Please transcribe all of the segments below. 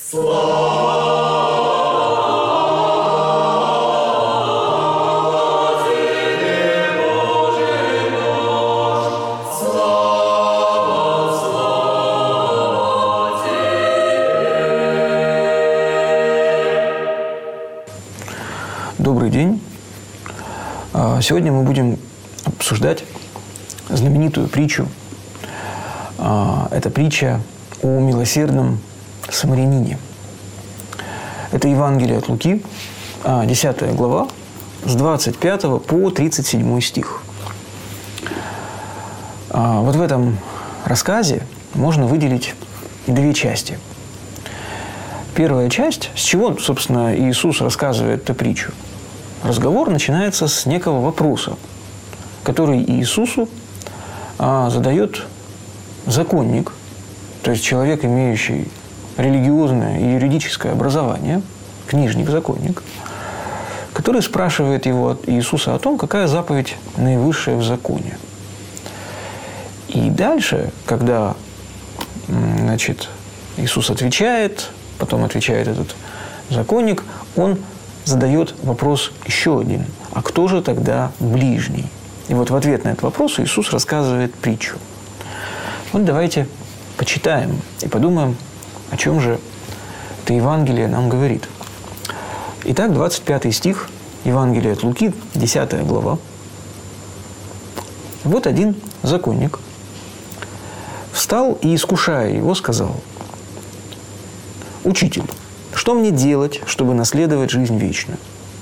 Добрый день. Сегодня мы будем обсуждать знаменитую притчу. Это притча о милосердном самарянине. Это Евангелие от Луки, 10 глава, с 25 по 37 стих. Вот в этом рассказе можно выделить две части. Первая часть, с чего, собственно, Иисус рассказывает эту притчу. Разговор начинается с некого вопроса, который Иисусу задает законник, то есть человек, имеющий религиозное и юридическое образование, книжник-законник, который спрашивает Иисуса о том, какая заповедь наивысшая в законе. И дальше, когда Иисус отвечает, потом отвечает этот законник, он задает вопрос еще один. А кто же тогда ближний? И вот в ответ на этот вопрос Иисус рассказывает притчу. Вот давайте почитаем и подумаем, о чем же это Евангелие нам говорит. Итак, 25 стих Евангелия от Луки, 10 глава. Вот один законник встал и, искушая его, сказал: «Учитель, что мне делать, чтобы наследовать жизнь вечную?»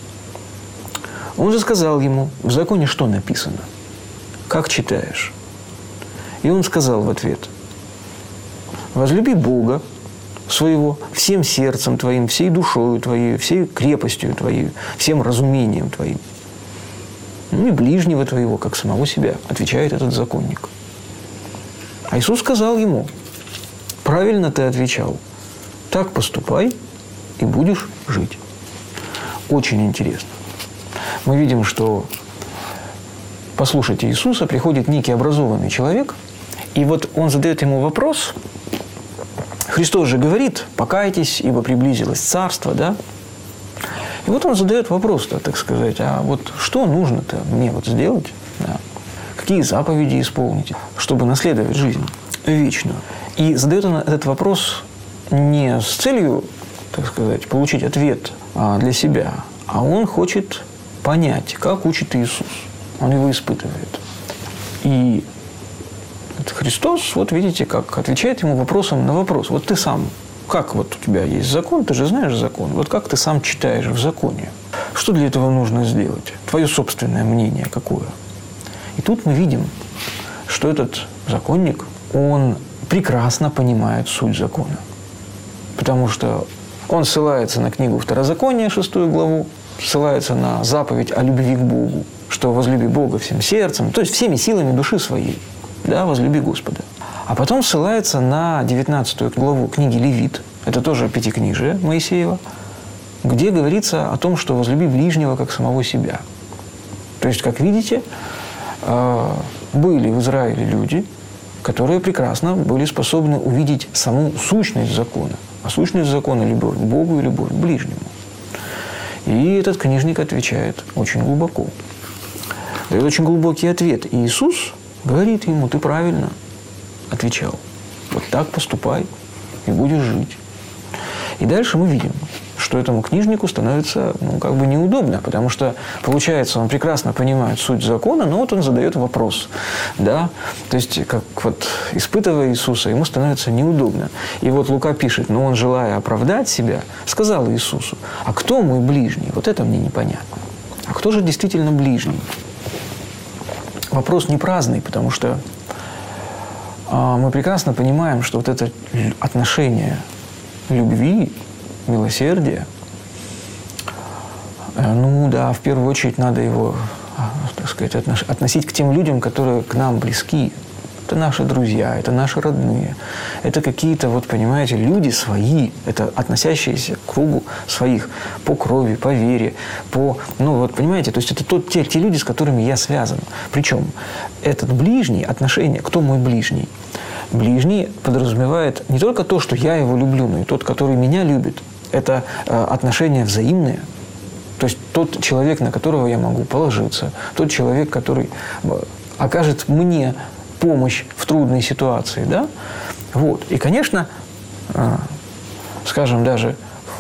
Он же сказал ему: «В законе что написано? Как читаешь?» И он сказал в ответ: «Возлюби Бога своего всем сердцем твоим, всей душою твоей, всей крепостью твоей, всем разумением твоим. Ну и ближнего твоего, как самого себя», отвечает этот законник. А Иисус сказал ему: «Правильно ты отвечал. Так поступай, и будешь жить». Очень интересно. Мы видим, что послушать Иисуса приходит некий образованный человек, и вот он задает ему вопрос. Христос же говорит: «Покайтесь, ибо приблизилось царство», да? И вот он задает вопрос-то, так сказать: а вот что нужно-то мне вот сделать, да? Какие заповеди исполнить, чтобы наследовать жизнь вечную? И задает он этот вопрос не с целью, так сказать, получить ответ для себя, а он хочет понять, как учит Иисус. Он его испытывает. И Христос, вот видите, как отвечает ему вопросом на вопрос. Вот ты сам, как вот у тебя есть закон, ты же знаешь закон, вот как ты сам читаешь в законе? Что для этого нужно сделать? Твое собственное мнение какое? И тут мы видим, что этот законник, он прекрасно понимает суть закона. Потому что он ссылается на книгу Второзакония, 6 главу, ссылается на заповедь о любви к Богу, что возлюби Бога всем сердцем, то есть всеми силами души своей, да, возлюби Господа. А потом ссылается на 19 главу книги Левит, это тоже пятикнижие Моисеева, где говорится о том, что возлюби ближнего как самого себя. То есть, как видите, были в Израиле люди, которые прекрасно были способны увидеть саму сущность закона. А сущность закона – любовь к Богу и любовь к ближнему. И этот книжник отвечает очень глубоко. Дает очень глубокий ответ. И Иисус говорит ему: ты правильно отвечал. Вот так поступай, и будешь жить. И дальше мы видим, что этому книжнику становится неудобно, потому что, получается, он прекрасно понимает суть закона, но вот он задает вопрос. Да? То есть, как вот испытывая Иисуса, ему становится неудобно. И вот Лука пишет: но он, желая оправдать себя, сказал Иисусу: а кто мой ближний? Вот это мне непонятно. А кто же действительно ближний? Вопрос не праздный, потому что мы прекрасно понимаем, что вот это отношение любви, милосердия, в первую очередь надо его, так сказать, относить к тем людям, которые к нам близки. Это наши друзья, это наши родные, это какие-то, понимаете, люди свои, это относящиеся к кругу своих по крови, по вере, понимаете, то есть это те люди, с которыми я связан. Причем этот ближний, отношение, кто мой ближний, Ближний подразумевает не только то, что я его люблю, но и тот, который меня любит. Это отношения взаимные. То есть тот человек, на которого я могу положиться, тот человек, который окажет мне помощь в трудной ситуации. Да? Вот. И, конечно, скажем, даже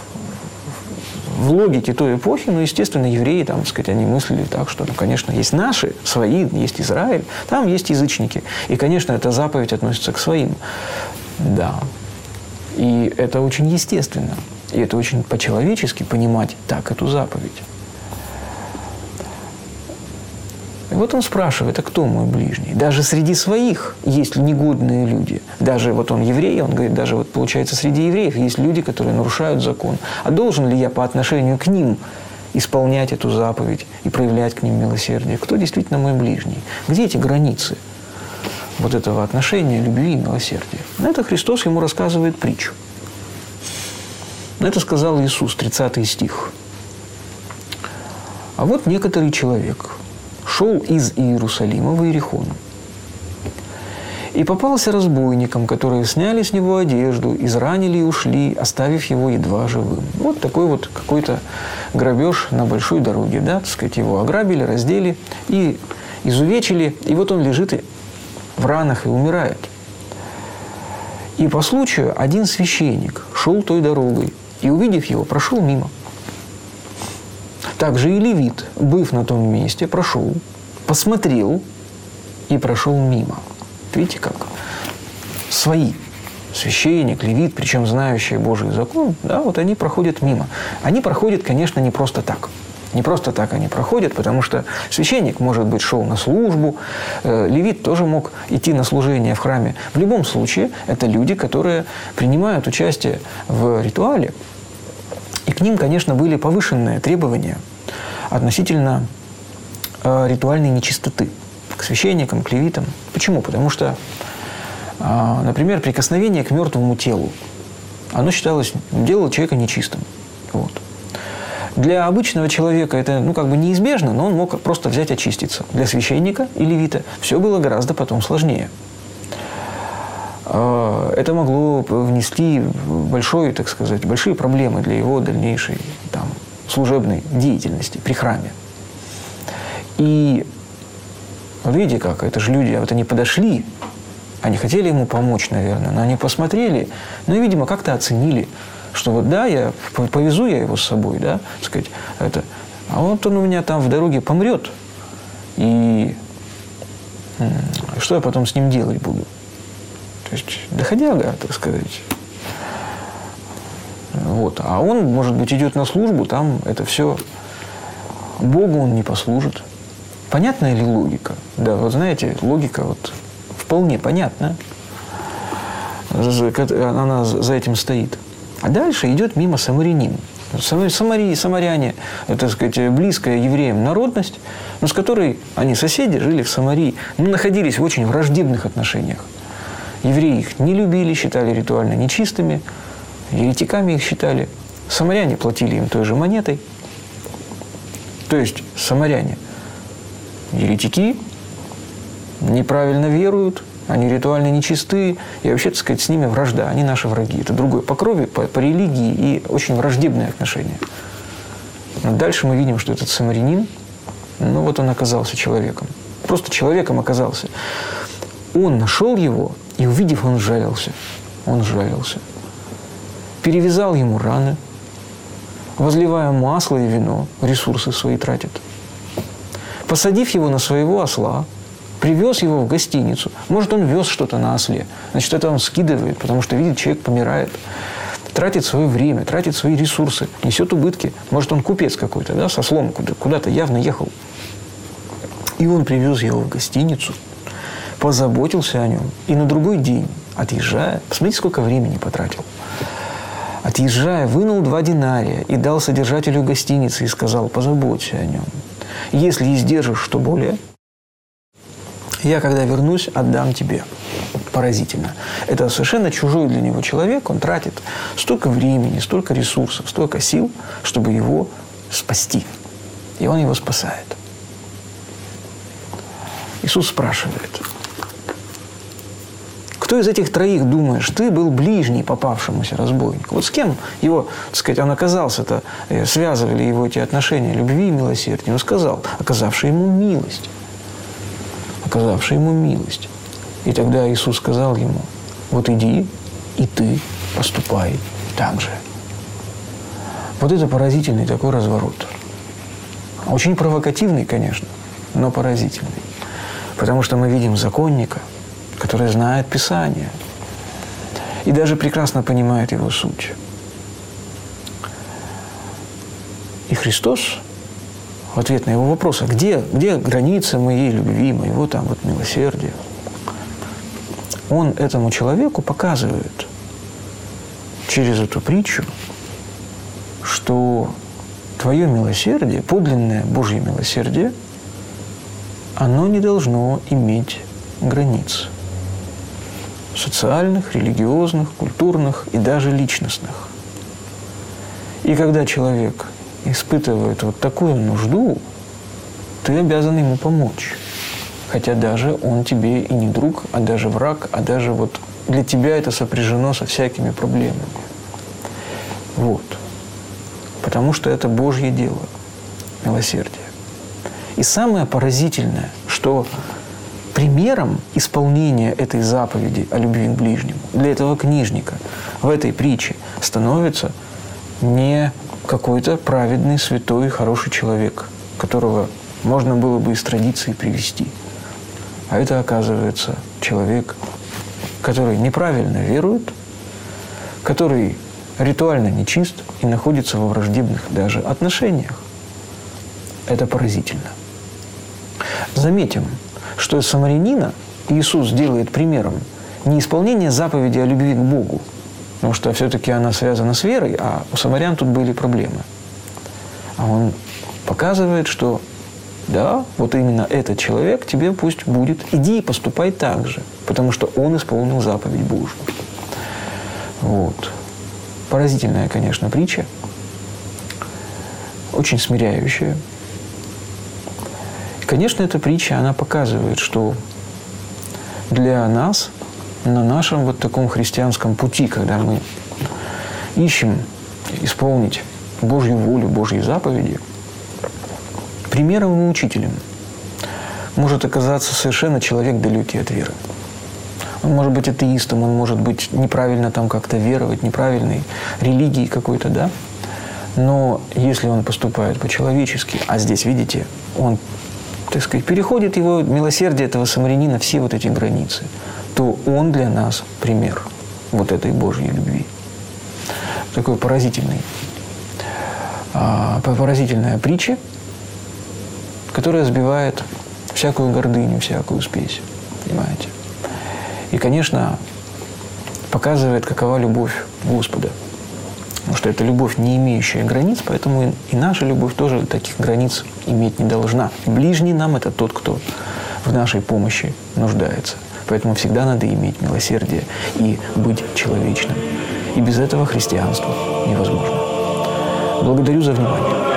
в логике той эпохи, естественно, евреи, там, так сказать, они мыслили так, что, конечно, есть наши, свои, есть Израиль, там есть язычники. И, конечно, эта заповедь относится к своим. Да. И это очень естественно. И это очень по-человечески понимать так эту заповедь. И вот он спрашивает, а кто мой ближний? Даже среди своих есть негодные люди. Даже вот он еврей, он говорит, даже вот получается среди евреев есть люди, которые нарушают закон. А должен ли я по отношению к ним исполнять эту заповедь и проявлять к ним милосердие? Кто действительно мой ближний? Где эти границы вот этого отношения, любви и милосердия? На это Христос ему рассказывает притчу. Это сказал Иисус, 30 стих. А вот некоторый человек шел из Иерусалима в Иерихон и попался разбойникам, которые сняли с него одежду, изранили и ушли, оставив его едва живым. Вот такой вот какой-то грабеж на большой дороге, да, так сказать, его ограбили, раздели и изувечили, и вот он лежит в ранах и умирает. И по случаю один священник шел той дорогой и, увидев его, прошел мимо. Также и левит, быв на том месте, прошел, посмотрел и прошел мимо. Видите как? Свои. Священник, левит, причем знающие Божий закон, да, вот они проходят мимо. Они проходят, конечно, не просто так. Не просто так они проходят, потому что священник, может быть, шел на службу, левит тоже мог идти на служение в храме. В любом случае, это люди, которые принимают участие в ритуале, и к ним, конечно, были повышенные требования относительно ритуальной нечистоты к священникам, к левитам. Почему? Потому что, например, прикосновение к мертвому телу, оно считалось, делало человека нечистым. Вот. Для обычного человека это, неизбежно, но он мог просто взять очиститься. Для священника и левита все было гораздо потом сложнее. Это могло внести большие проблемы для его дальнейшей служебной деятельности при храме. И вот видите как, это же люди, вот они подошли, они хотели ему помочь, наверное, но они посмотрели, видимо, как-то оценили, что вот да, повезу я его с собой, да, так сказать, а вот он у меня там в дороге помрет, и что я потом с ним делать буду? То есть доходяга, так сказать. Вот. А он, может быть, идет на службу, там это все Богу он не послужит. Понятна ли логика? Да, вот знаете, логика вот вполне понятна. Она за этим стоит. А дальше идет мимо самарянин. Самаряне, это, так сказать, близкая евреям народность, но с которой они соседи, жили в Самарии, но находились в очень враждебных отношениях. Евреи их не любили, считали ритуально нечистыми, еретиками их считали. Самаряне платили им той же монетой. То есть самаряне еретики, неправильно веруют, они ритуально нечисты, и вообще, так сказать, с ними вражда, они наши враги. Это другое по крови, по религии и очень враждебные отношения. Но дальше мы видим, что этот самарянин, вот он оказался человеком. Просто человеком оказался. Он нашел его, и, увидев, он сжалился. Он сжалился. Перевязал ему раны, возливая масло и вино, ресурсы свои тратит. Посадив его на своего осла, привез его в гостиницу. Может, он вез что-то на осле. Значит, это он скидывает, потому что видит, человек помирает. Тратит свое время, тратит свои ресурсы, несет убытки. Может, он купец какой-то, да, с ослом куда-то явно ехал. И он привез его в гостиницу, позаботился о нем. И на другой день, отъезжая, посмотрите, сколько времени потратил. Отъезжая, вынул 2 динария и дал содержателю гостиницы и сказал: позаботься о нем. Если издержишь что более, я, когда вернусь, отдам тебе. Поразительно. Это совершенно чужой для него человек. Он тратит столько времени, столько ресурсов, столько сил, чтобы его спасти. И он его спасает. Иисус спрашивает: Кто из этих троих, думаешь, ты был ближний попавшемуся разбойнику? Вот с кем его, так сказать, он оказался-то, связывали его эти отношения любви и милосердия? Он сказал, оказавший ему милость. Оказавший ему милость. И тогда Иисус сказал ему, вот иди, и ты поступай так же. Вот это поразительный такой разворот. Очень провокативный, конечно, но поразительный. Потому что мы видим законника, который знает Писание и даже прекрасно понимает его суть. И Христос в ответ на его вопрос, а где граница моей любви, моего там вот милосердия? Он этому человеку показывает через эту притчу, что твое милосердие, подлинное Божье милосердие, оно не должно иметь границ. Социальных, религиозных, культурных и даже личностных. И когда человек испытывает вот такую нужду, ты обязан ему помочь. Хотя даже он тебе и не друг, а даже враг, а даже вот для тебя это сопряжено со всякими проблемами. Вот. Потому что это Божье дело, милосердие. И самое поразительное, что примером исполнения этой заповеди о любви к ближнему для этого книжника в этой притче становится не какой-то праведный, святой, хороший человек, которого можно было бы из традиции привести. А это, оказывается, человек, который неправильно верует, который ритуально нечист и находится во враждебных даже отношениях. Это поразительно. Заметим, что самарянина Иисус делает примером не исполнения заповеди о любви к Богу, потому что все-таки она связана с верой, а у самарян тут были проблемы. А он показывает, что да, вот именно этот человек тебе пусть будет, иди и поступай так же, потому что он исполнил заповедь Божью. Вот. Поразительная, конечно, притча, очень смиряющая. И, конечно, эта притча, она показывает, что для нас, на нашем вот таком христианском пути, когда мы ищем исполнить Божью волю, Божьи заповеди, примером и учителем может оказаться совершенно человек, далекий от веры. Он может быть атеистом, он может быть неправильно там как-то веровать, неправильной религии какой-то, да? Но если он поступает по-человечески, а здесь, видите, он, так сказать, переходит его милосердие этого самарянина все вот эти границы, то он для нас пример вот этой Божьей любви. Такой поразительная притча, которая сбивает всякую гордыню, всякую спесь, понимаете? И, конечно, показывает, какова любовь Господа. Потому что это любовь, не имеющая границ, поэтому и наша любовь тоже таких границ иметь не должна. Ближний нам – это тот, кто в нашей помощи нуждается. Поэтому всегда надо иметь милосердие и быть человечным. И без этого христианство невозможно. Благодарю за внимание.